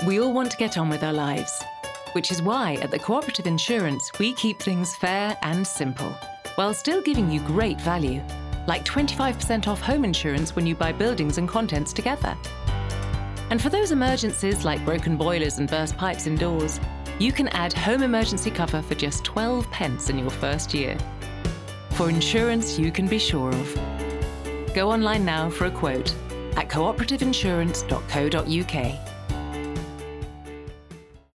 We all want to get on with our lives, which is why at the Cooperative Insurance we keep things fair and simple, while still giving you great value, like 25% off home insurance when you buy buildings and contents together. And for those emergencies like broken boilers and burst pipes indoors, you can add home emergency cover for just 12 pence in your first year. For insurance you can be sure of. Go online now for a quote at cooperativeinsurance.co.uk.